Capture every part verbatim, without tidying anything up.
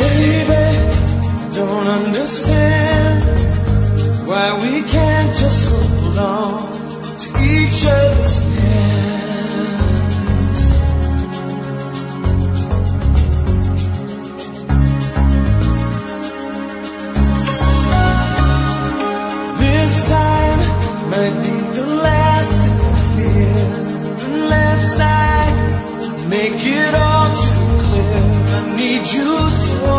Baby, don't understand why we can't just hold on to each other's hands. This time might be the last fear, unless I make it all too clear. I need you so.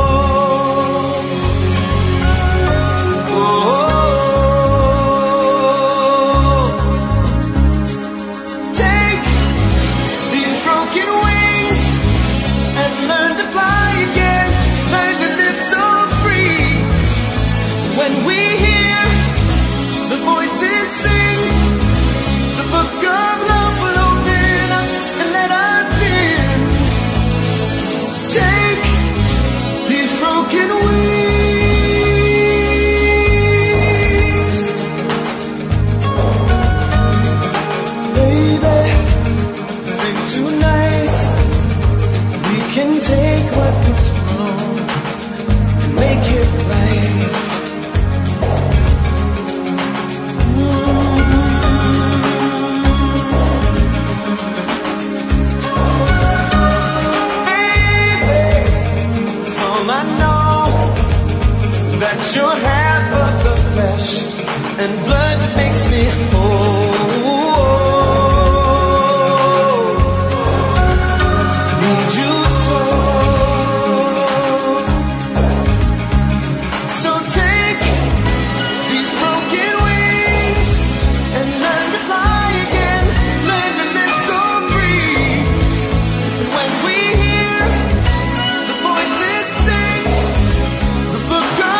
You're half of the flesh and blood that makes me whole. Need you so. So take these broken wings and learn to fly again. Learn to live so free. When we hear the voices sing the book of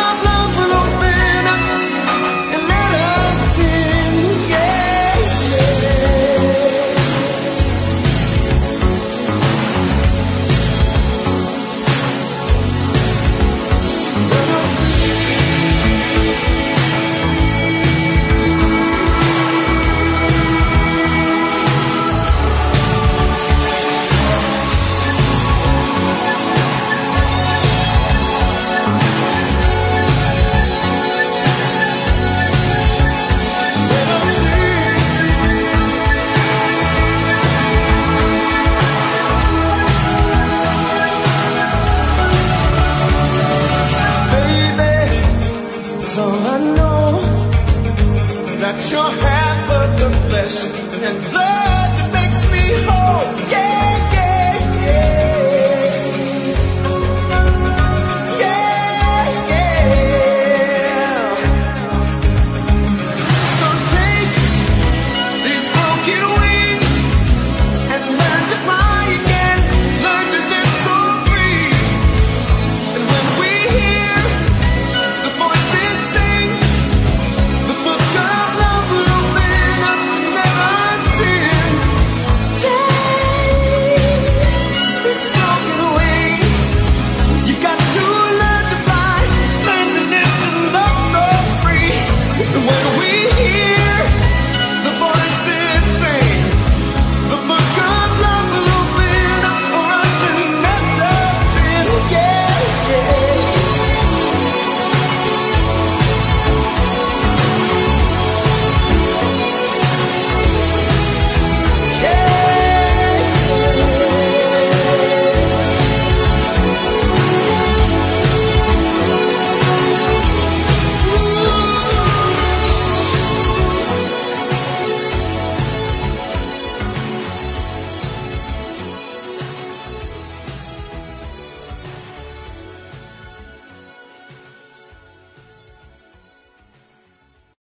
you're half of the flesh and blood.